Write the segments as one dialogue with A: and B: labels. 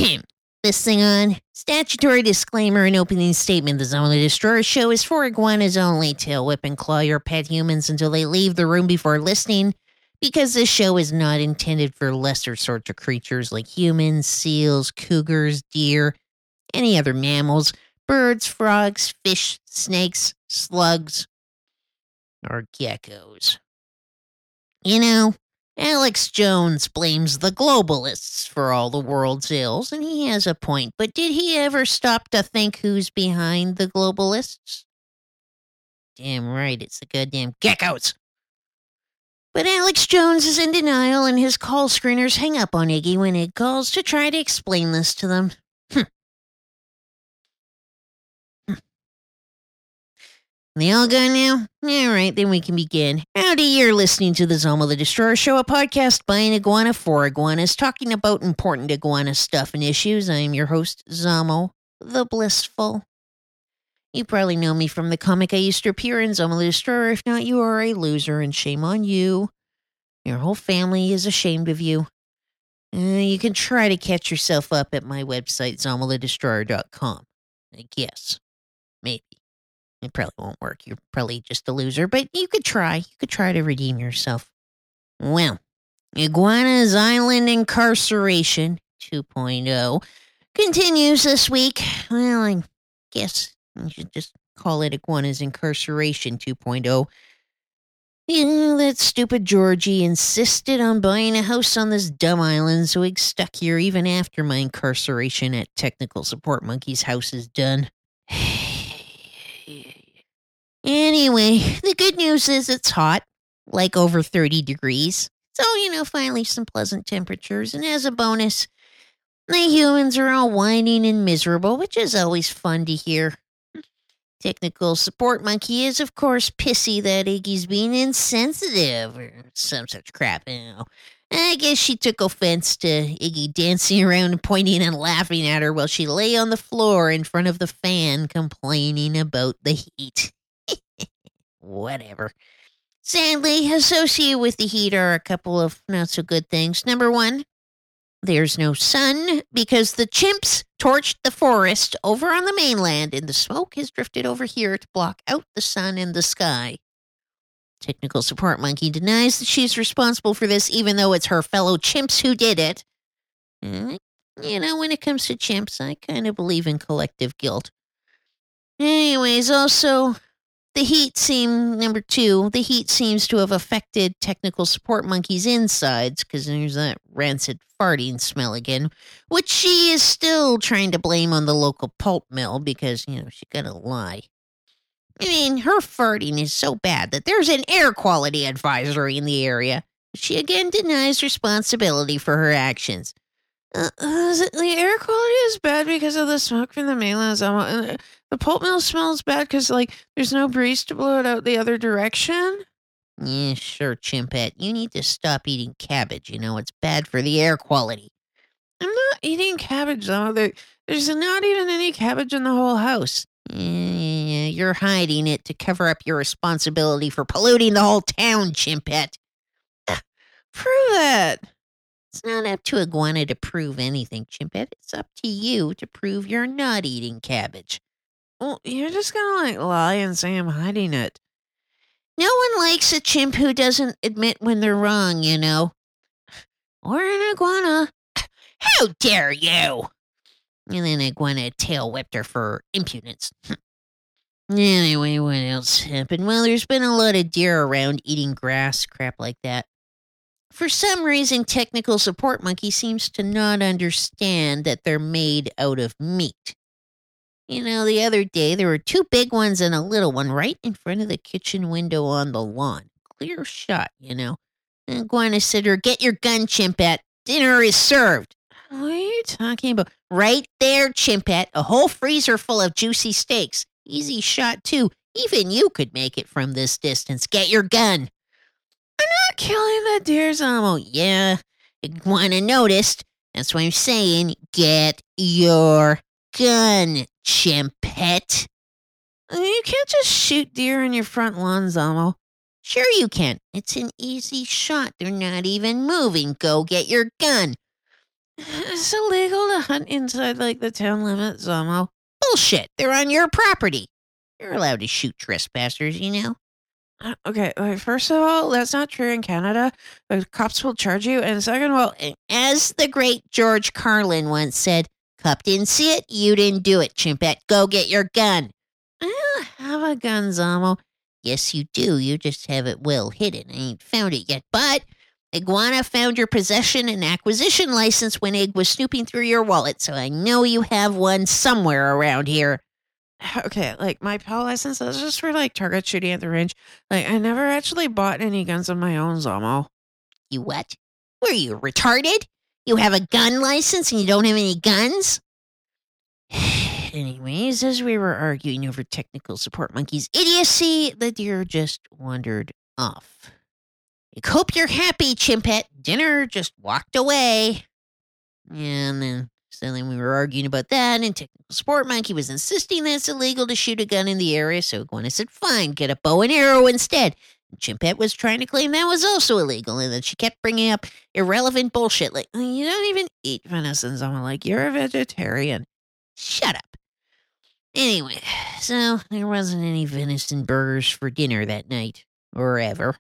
A: This thing on. Statutory disclaimer and opening statement. The Zoma the Destroyer show is for iguanas only. Tail whip and claw your pet humans until they leave the room before listening, because this show is not intended for lesser sorts of creatures like humans, seals, cougars, deer, any other mammals, birds, frogs, fish, snakes, slugs, or geckos. You know, Alex Jones blames the globalists for all the world's ills, and he has a point. But did he ever stop to think who's behind the globalists? Damn right, it's the goddamn geckos. But Alex Jones is in denial, and his call screeners hang up on Iggy when Iggy calls to try to explain this to them. They all gone now? All right, then we can begin. Howdy, you're listening to the Zoma the Destroyer Show, a podcast by an iguana for iguanas, talking about important iguana stuff and issues. I am your host, Zomo, the Blissful. You probably know me from the comic I used to appear in, Zoma the Destroyer. If not, you are a loser, and shame on you. Your whole family is ashamed of you. You can try to catch yourself up at my website, zomathedestroyer.com. I guess. Maybe. It probably won't work. You're probably just a loser, but you could try. You could try to redeem yourself. Well, Iguana's Island Incarceration 2.0 continues this week. Well, I guess you should just call it Iguana's Incarceration 2.0. Yeah, that stupid Georgie insisted on buying a house on this dumb island, so he's stuck here even after my incarceration at Technical Support Monkey's house is done. Anyway, the good news is it's hot, like over 30 degrees. So, finally some pleasant temperatures. And as a bonus, the humans are all whining and miserable, which is always fun to hear. Technical Support Monkey is, of course, pissy that Iggy's being insensitive or some such crap. I guess she took offense to Iggy dancing around and pointing and laughing at her while she lay on the floor in front of the fan complaining about the heat. Whatever. Sadly, associated with the heat are a couple of not-so-good things. Number one, there's no sun because the chimps torched the forest over on the mainland, and the smoke has drifted over here to block out the sun and the sky. Technical Support Monkey denies that she's responsible for this, even though it's her fellow chimps who did it. When it comes to chimps, I kind of believe in collective guilt. Anyways, also, number two, the heat seems to have affected Technical Support Monkey's insides, because there's that rancid farting smell again, which she is still trying to blame on the local pulp mill because, she gotta lie. Her farting is so bad that there's an air quality advisory in the area. She again denies responsibility for her actions.
B: The air quality is bad because of the smoke from the mainland. The pulp mill smells bad because, there's no breeze to blow it out the other direction.
A: Yeah, sure, Chimpette. You need to stop eating cabbage. It's bad for the air quality.
B: I'm not eating cabbage, though. There's not even any cabbage in the whole house.
A: Yeah, you're hiding it to cover up your responsibility for polluting the whole town, Chimpette.
B: Prove that.
A: It's not up to Iguana to prove anything, Chimpette. It's up to you to prove you're not eating cabbage.
B: Well, you're just gonna, lie and say I'm hiding it.
A: No one likes a chimp who doesn't admit when they're wrong, Or an iguana. How dare you! And then Iguana tail whipped her for impudence. Anyway, what else happened? Well, there's been a lot of deer around eating grass, crap like that. For some reason, Technical Support Monkey seems to not understand that they're made out of meat. The other day, there were two big ones and a little one right in front of the kitchen window on the lawn. Clear shot, And Iguana said to her, "Get your gun, Chimpette. Dinner is served."
B: What are you talking about?
A: Right there, Chimpette. A whole freezer full of juicy steaks. Easy shot, too. Even you could make it from this distance. Get your gun.
B: I'm not killing the deer, Zomo.
A: Yeah, Iguana noticed. That's why I'm saying, get your gun, Chimpette.
B: You can't just shoot deer in your front lawn, Zomo.
A: Sure you can. It's an easy shot. They're not even moving. Go get your gun.
B: It's illegal to hunt inside, like, the town limits, Zomo.
A: Bullshit. They're on your property. You're allowed to shoot trespassers, you know?
B: Okay, first of all, that's not true in Canada. The cops will charge you. And second of all,
A: As the great George Carlin once said, cop didn't see it, you didn't do it, Chimpette. Go get your gun.
B: I don't have a gun, Zomo.
A: Yes, you do. You just have it well hidden. I ain't found it yet. But Iguana found your possession and acquisition license when Egg was snooping through your wallet, so I know you have one somewhere around here.
B: Okay, like, my PAL license, that's just for, like, target shooting at the range. Like, I never actually bought any guns of my own, Zomo.
A: You what? Were you retarded? You have a gun license and you don't have any guns? Anyways, as we were arguing over technical support monkey's idiocy, the deer just wandered off. I hope you're happy, Chimpette. Dinner just walked away. And then we were arguing about that, and technical support monkey was insisting that it's illegal to shoot a gun in the area, so Iguana said, fine, get a bow and arrow instead. And Chimpette was trying to claim that was also illegal, and then she kept bringing up irrelevant bullshit like,
B: you don't even eat venison, Zomo. Like, you're a vegetarian.
A: Shut up. Anyway, so there wasn't any venison burgers for dinner that night, or ever.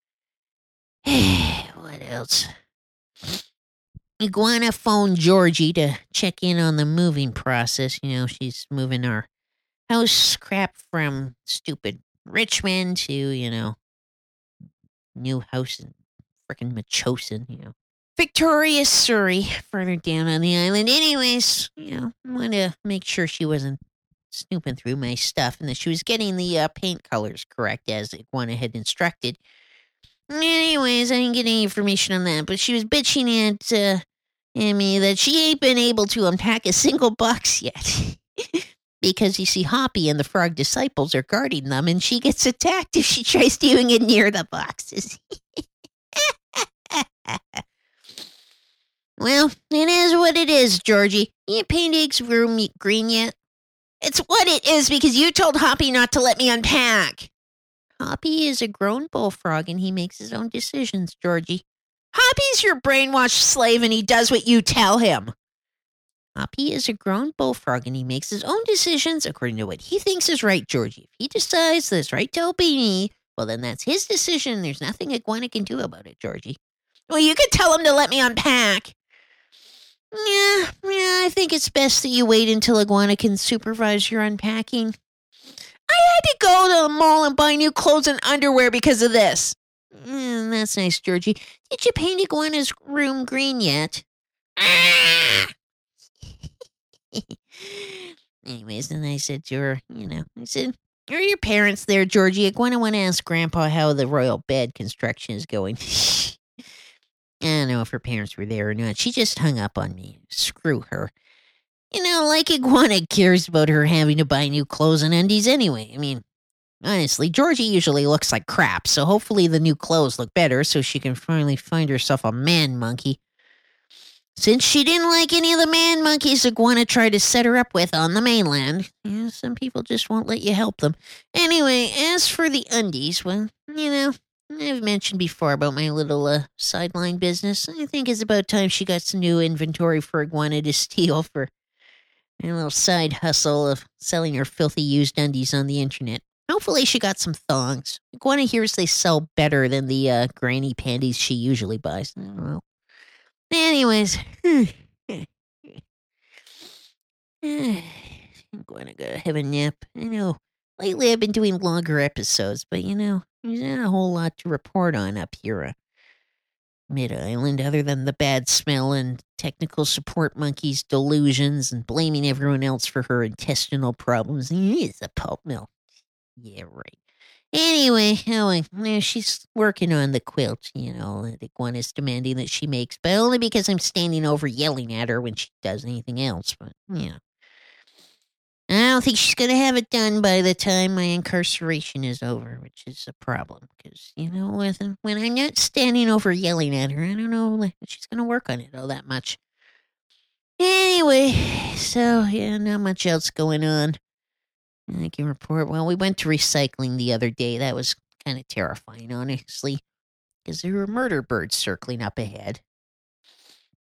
A: What else? Iguana phoned Georgie to check in on the moving process. You know, she's moving our house crap from stupid Richmond to, you know, new house in frickin' Machosin, you know. Victoria, Surrey, further down on the island. Anyways, you know, I wanted to make sure she wasn't snooping through my stuff and that she was getting the paint colors correct as Iguana had instructed. Anyways, I didn't get any information on that, but she was bitching at me that she ain't been able to unpack a single box yet. Because, you see, Hoppy and the Frog Disciples are guarding them, and she gets attacked if she tries to even get near the boxes. Well, it is what it is, Georgie. You ain't paint Egg's room green yet? It's what it is because you told Hoppy not to let me unpack. Hoppy is a grown bullfrog and he makes his own decisions, Georgie. Hoppy's your brainwashed slave and he does what you tell him. Hoppy is a grown bullfrog and he makes his own decisions according to what he thinks is right, Georgie. If he decides that it's right to obey me, well, then that's his decision. There's nothing Iguana can do about it, Georgie. Well, you could tell him to let me unpack. Yeah, I think it's best that you wait until Iguana can supervise your unpacking. I had to go to the mall and buy new clothes and underwear because of this. That's nice, Georgie. Did you paint Iguana's room green yet? Anyways, then I said to her, are your parents there, Georgie? Iguana want to ask Grandpa how the royal bed construction is going. I don't know if her parents were there or not. She just hung up on me. Screw her. Like Iguana cares about her having to buy new clothes and undies anyway. I mean, honestly, Georgie usually looks like crap, so hopefully the new clothes look better so she can finally find herself a man monkey. Since she didn't like any of the man monkeys Iguana tried to set her up with on the mainland, some people just won't let you help them. Anyway, as for the undies, well, I've mentioned before about my little sideline business. I think it's about time she got some new inventory for Iguana to steal for a little side hustle of selling her filthy used undies on the internet. Hopefully she got some thongs. Iguana hears they sell better than the granny panties she usually buys. I don't know. Anyways, I'm going to go have a nap. I know, lately I've been doing longer episodes, but there's not a whole lot to report on up here. Mid-Island, other than the bad smell and technical support monkey's delusions and blaming everyone else for her intestinal problems. It's a pulp mill. Yeah, right. Anyway, she's working on the quilt, that Iguana's demanding that she makes, but only because I'm standing over yelling at her when she does anything else. But, I don't think she's going to have it done by the time my incarceration is over, which is a problem. Because, when I'm not standing over yelling at her, I don't know if she's going to work on it all that much. Anyway, so, not much else going on. I can report, well, we went to recycling the other day. That was kind of terrifying, honestly, because there were murder birds circling up ahead.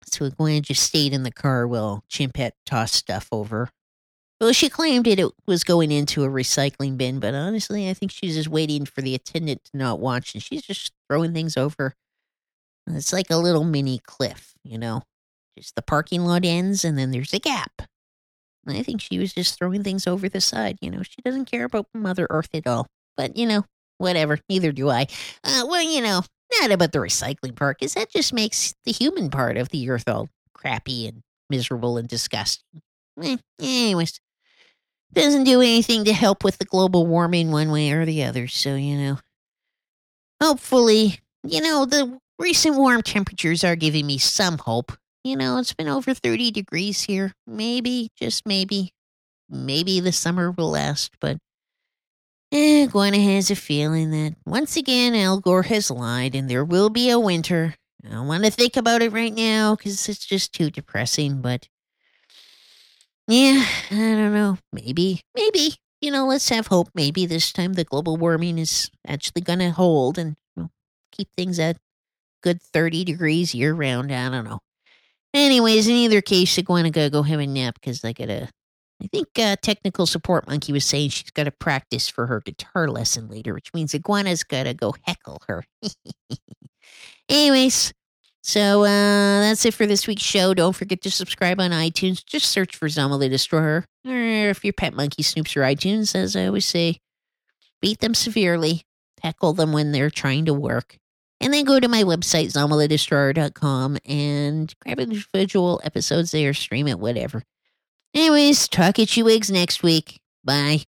A: So Gwen just stayed in the car while Chimpette tossed stuff over. Well, she claimed it was going into a recycling bin, but honestly, I think she's just waiting for the attendant to not watch, and she's just throwing things over. It's like a little mini cliff, Just the parking lot ends, and then there's a gap. I think she was just throwing things over the side. She doesn't care about Mother Earth at all. But, whatever. Neither do I. Not about the recycling part, because that just makes the human part of the Earth all crappy and miserable and disgusting. Anyways, doesn't do anything to help with the global warming one way or the other. So, hopefully, the recent warm temperatures are giving me some hope. It's been over 30 degrees here. Maybe, just maybe the summer will last, but Gwen has a feeling that once again Al Gore has lied and there will be a winter. I don't want to think about it right now because it's just too depressing, but yeah, I don't know. Maybe, let's have hope. Maybe this time the global warming is actually going to hold and keep things at good 30 degrees year round. I don't know. Anyways, in either case, Iguana gotta go have a nap because I think technical support monkey was saying she's got to practice for her guitar lesson later, which means Iguana's gotta go heckle her. Anyways, so that's it for this week's show. Don't forget to subscribe on iTunes. Just search for Zama the Destroyer. Or if your pet monkey snoops your iTunes, as I always say, beat them severely. Heckle them when they're trying to work. And then go to my website, ZamaTheDestroyer.com, and grab individual episodes there, stream it, whatever. Anyways, talk at you wigs next week. Bye.